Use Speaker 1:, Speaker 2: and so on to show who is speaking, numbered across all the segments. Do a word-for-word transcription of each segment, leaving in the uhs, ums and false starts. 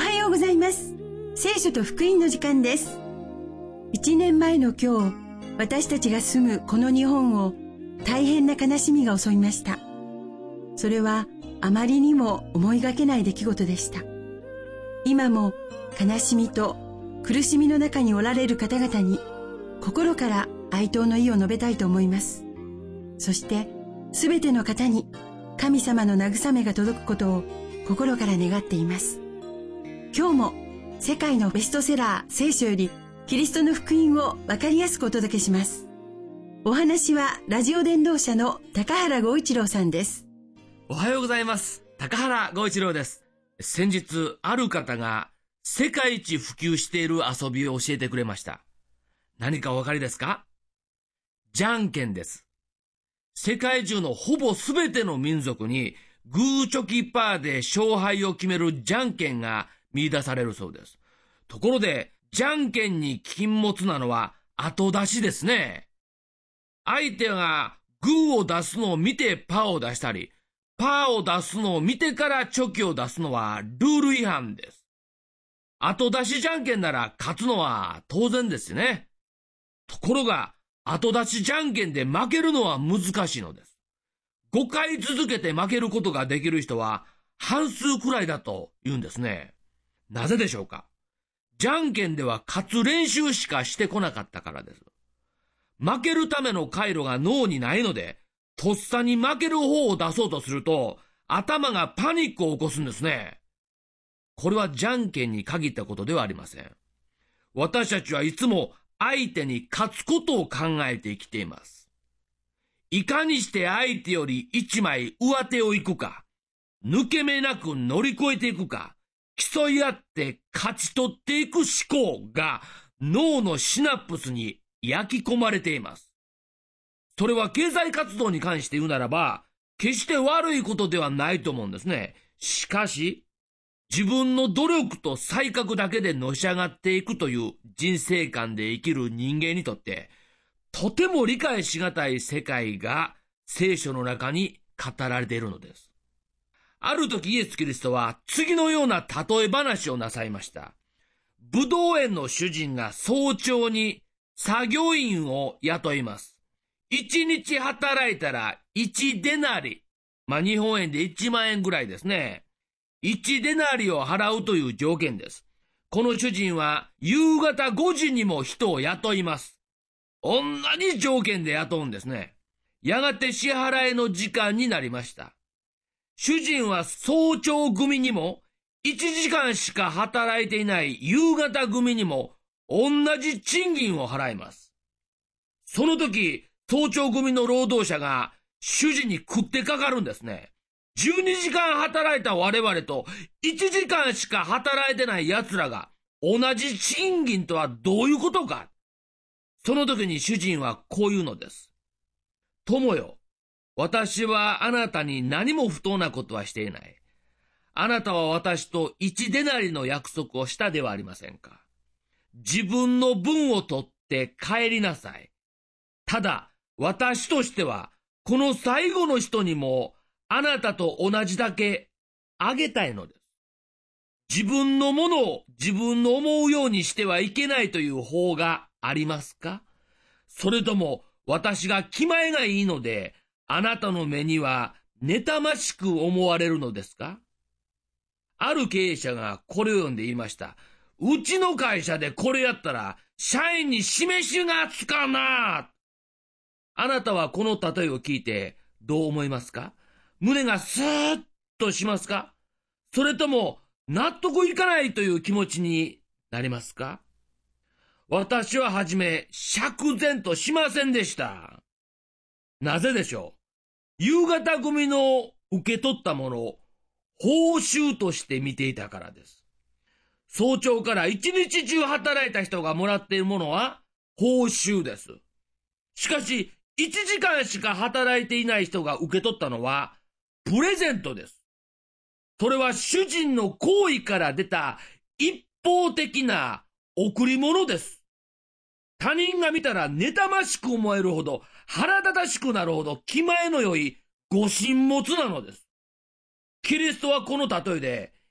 Speaker 1: はようございます。聖書と福音の時間です。一年前の今日、私たちが住むこの日本を大変な悲しみが襲いました。それはあまりにも思いがけない出来事でした。今も悲しみと苦しみの中におられる方々に心から哀悼の意を述べたいと思います。そしてすべての方に神様の慰めが届くことを心から願っています。今日も世界のベストセラー聖書よりキリストの福音をわかりやすくお届けします。お話はラジオ伝道者の高原剛一郎さんです。
Speaker 2: おはようございます。高原剛一郎です。先日ある方が世界一普及している遊びを教えてくれました。何かお分かりですか？じゃんけんです。世界中のほぼすべての民族にグーチョキパーで勝敗を決めるじゃんけんが見出されるそうです。ところでじゃんけんに禁物なのは後出しですね。相手がグーを出すのを見てパーを出したり、パーを出すのを見てからチョキを出すのはルール違反です。後出しじゃんけんなら勝つのは当然ですね。ところが後出しじゃんけんで負けるのは難しいのです。ごかい続けて負けることができる人は半数くらいだと言うんですね。なぜでしょうか？じゃんけんでは勝つ練習しかしてこなかったからです。負けるための回路が脳にないので、とっさに負ける方を出そうとすると、頭がパニックを起こすんですね。これはじゃんけんに限ったことではありません。私たちはいつも相手に勝つことを考えて生きています。いかにして相手より一枚上手を行くか、抜け目なく乗り越えていくか、競い合って勝ち取っていく思考が脳のシナプスに焼き込まれています。それは経済活動に関して言うならば、決して悪いことではないと思うんですね。しかし、自分の努力と才覚だけでのし上がっていくという人生観で生きる人間にとって、とても理解しがたい世界が聖書の中に語られているのです。ある時イエス・キリストは次のような例え話をなさいました。ブドウ園の主人が早朝に作業員を雇います。一日働いたら一デナリ、まあ日本円でいちまんえんぐらいですね。一デナリを払うという条件です。この主人は夕方ごじにも人を雇います。同じ条件で雇うんですね。やがて支払いの時間になりました。主人は早朝組にもいちじかんしか働いていない夕方組にも同じ賃金を払います。その時、早朝組の労働者が主人に食ってかかるんですね。じゅうにじかん働いた我々といちじかんしか働いてない奴らが同じ賃金とはどういうことか。その時に主人はこう言うのです。友よ、私はあなたに何も不当なことはしていない。あなたは私と一デナリの約束をしたではありませんか。自分の分を取って帰りなさい。ただ、私としては、この最後の人にもあなたと同じだけあげたいのです。自分のものを自分の思うようにしてはいけないという法がありますか？それとも私が気前がいいので、あなたの目には妬ましく思われるのですか？ある経営者がこれを読んで言いました。うちの会社でこれやったら社員に示しがつかな。あなたはこの例えを聞いてどう思いますか？胸がスーッとしますか？それとも納得いかないという気持ちになりますか？私ははじめ釈然としませんでした。なぜでしょう？夕方組の受け取ったものを報酬として見ていたからです。早朝から一日中働いた人がもらっているものは報酬です。しかし、一時間しか働いていない人が受け取ったのはプレゼントです。それは主人の行為から出た一方的な贈り物です。他人が見たら妬ましく思えるほど、腹立たしくなるほど気前の良いご神物なのです。キリストはこの例えで、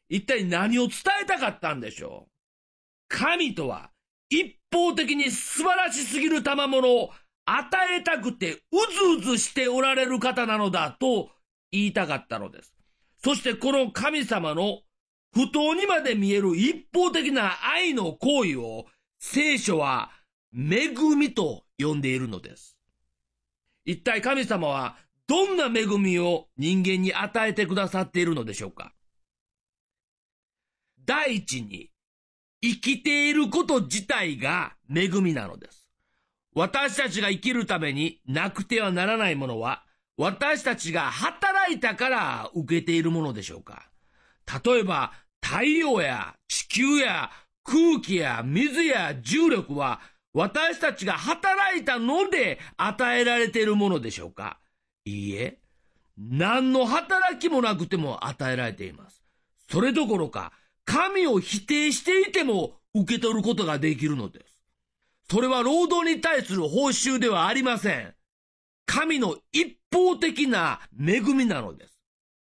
Speaker 2: 一体何を伝えたかったんでしょう。神とは一方的に素晴らしすぎる賜物を与えたくてうずうずしておられる方なのだと言いたかったのです。そしてこの神様の不当にまで見える一方的な愛の行為を聖書は恵みと呼んでいるのです。一体神様はどんな恵みを人間に与えてくださっているのでしょうか。第一に、生きていること自体が恵みなのです。私たちが生きるためになくてはならないものは、私たちが働いたから受けているものでしょうか。例えば、太陽や地球や空気や水や重力は、私たちが働いたので与えられているものでしょうか。いいえ、何の働きもなくても与えられています。それどころか、神を否定していても受け取ることができるのです。それは労働に対する報酬ではありません。神の一方的な恵みなのです。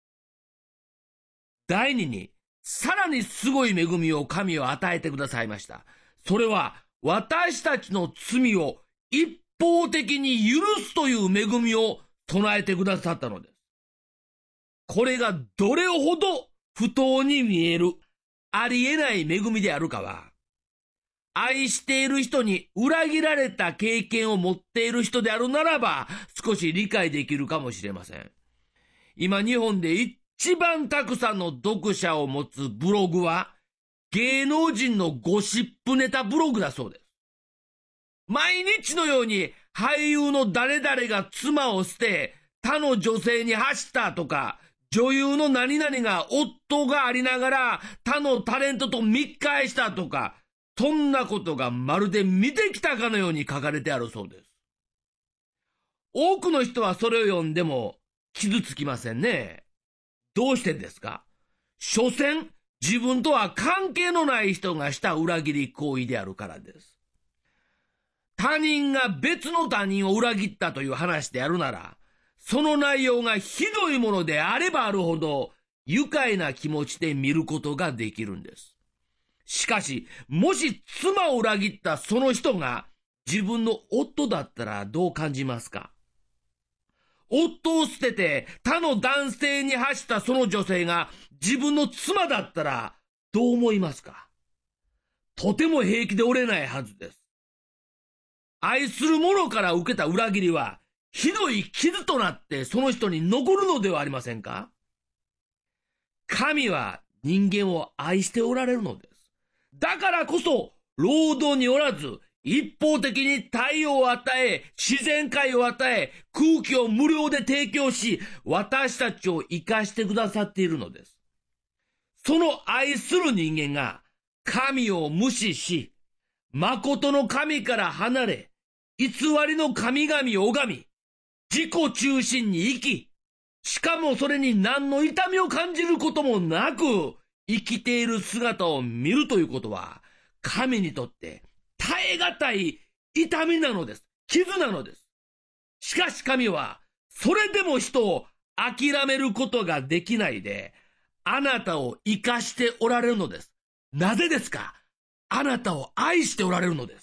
Speaker 2: 第二に、さらにすごい恵みを神は与えてくださいました。それは、私たちの罪を一方的に許すという恵みを備えてくださったのです。これがどれほど不当に見える、ありえない恵みであるかは、愛している人に裏切られた経験を持っている人であるならば、少し理解できるかもしれません。今日本で一番たくさんの読者を持つブログは、芸能人のゴシップネタブログだそうです。毎日のように俳優の誰々が妻を捨て他の女性に走ったとか、女優の何々が夫がありながら他のタレントと密会したとか、そんなことがまるで見てきたかのように書かれてあるそうです。多くの人はそれを読んでも傷つきませんね。どうしてですか？所詮、自分とは関係のない人がした裏切り行為であるからです。他人が別の他人を裏切ったという話であるなら、その内容がひどいものであればあるほど、愉快な気持ちで見ることができるんです。しかし、もし妻を裏切ったその人が自分の夫だったらどう感じますか？夫を捨てて他の男性に走ったその女性が自分の妻だったらどう思いますか？とても平気で折れないはずです。愛する者から受けた裏切りはひどい傷となってその人に残るのではありませんか？神は人間を愛しておられるのです。だからこそ労働におらず一方的に太陽を与え、自然界を与え、空気を無料で提供し、私たちを生かしてくださっているのです。その愛する人間が神を無視し、誠の神から離れ、偽りの神々を拝み、自己中心に生き、しかもそれに何の痛みを感じることもなく、生きている姿を見るということは、神にとって耐え難い痛みなのです。傷なのです。しかし神は、それでも人を諦めることができないで、あなたを生かしておられるのです。なぜですか？あなたを愛しておられるのです。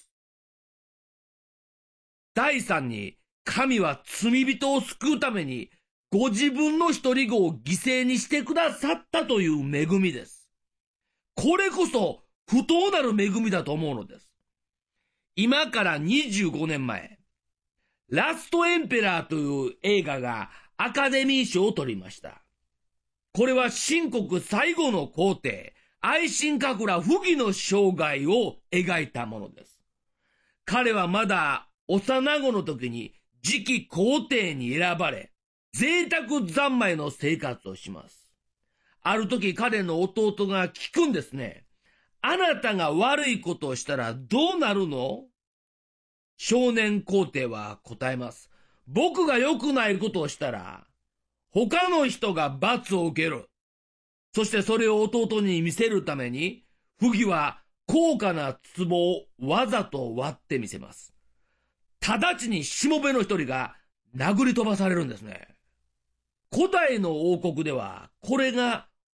Speaker 2: 第三に、神は罪人を救うために、ご自分の一人子を犠牲にしてくださったという恵みです。これこそ不当なる恵みだと思うのです。今からにじゅうごねんまえ、ラストエンペラーという映画がアカデミー賞を取りました。これは秦国最後の皇帝、愛新覚羅溥儀の生涯を描いたものです。彼はまだ幼子の時に次期皇帝に選ばれ、贅沢三昧の生活をします。ある時彼の弟が聞くんですね。あなたが悪いことをしたらどうなるの？少年皇帝は答えます。僕が良くないことをしたら、他の人が罰を受ける。そしてそれを弟に見せるために、溥儀は高価な壺をわざと割ってみせます。直ちにしもべの一人が殴り飛ばされるんですね。古代の王国では、これが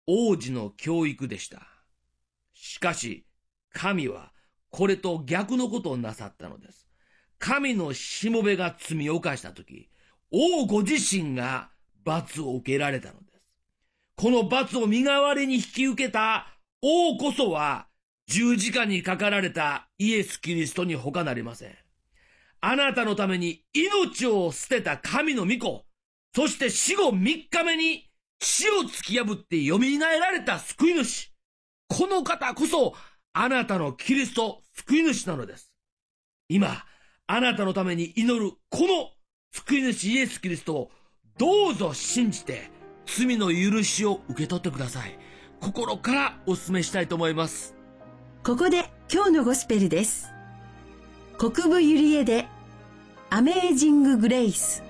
Speaker 2: 王子の教育でした。しかし、神はこれと逆のことをなさったのです。神のしもべが罪を犯したとき、王ご自身が罰を受けられたのです。この罰を身代わりに引き受けた王こそは、十字架にかかられたイエス・キリストに他なりません。あなたのために命を捨てた神の御子、そして死後三日目に死を突き破って蘇られた救い主。この方こそあなたのキリスト救い主なのです。今、あなたのために祈るこの救い主イエス・キリストをどうぞ信じて罪の許しを受け取ってください。心からお勧めしたいと思います。
Speaker 1: ここで今日のゴスペルです。国分ゆりえでアメージング・グレイス。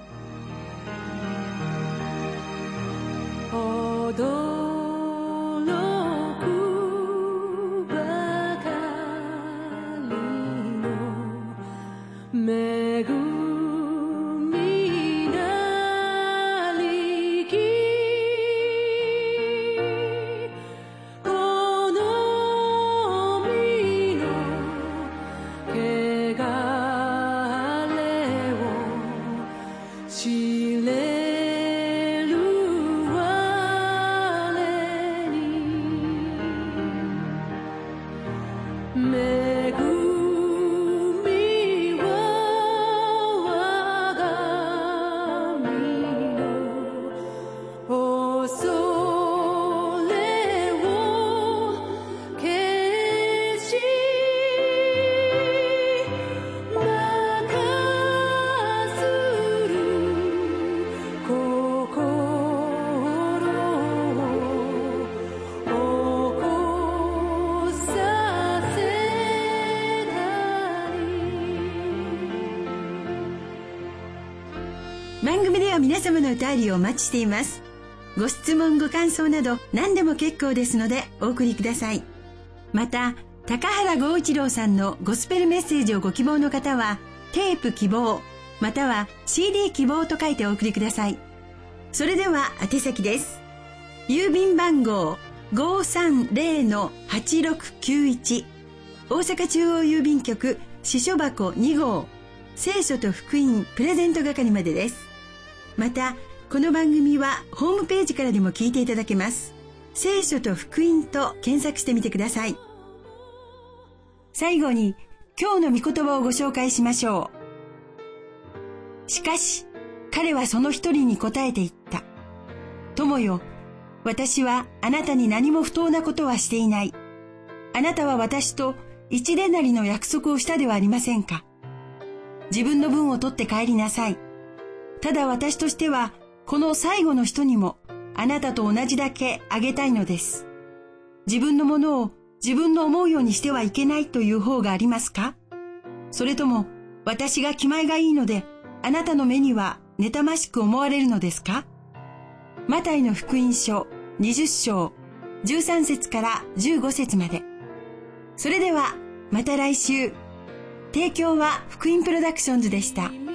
Speaker 1: 番組では皆様のお便りをお待ちしています。ご質問ご感想など何でも結構ですのでお送りください。また高原剛一郎さんのゴスペルメッセージをご希望の方はテープ希望または シーディー 希望と書いてお送りください。それでは宛先です。郵便番号 ごーさんぜろのはちろくきゅういち 大阪中央郵便局支所箱に号聖書と福音プレゼント係までです。またこの番組はホームページからでも聞いていただけます。聖書と福音と検索してみてください。最後に今日の御言葉をご紹介しましょう。しかし彼はその一人に答えて言った。友よ、私はあなたに何も不当なことはしていない。あなたは私と一デナリの約束をしたではありませんか。自分の分を取って帰りなさい。ただ私としてはこの最後の人にもあなたと同じだけあげたいのです。自分のものを自分の思うようにしてはいけないという方がありますか。それとも私が気前がいいのであなたの目には妬ましく思われるのですか。マタイの福音書にじゅっ章じゅうさん節からじゅうご節まで。それではまた来週。提供は福音プロダクションズでした。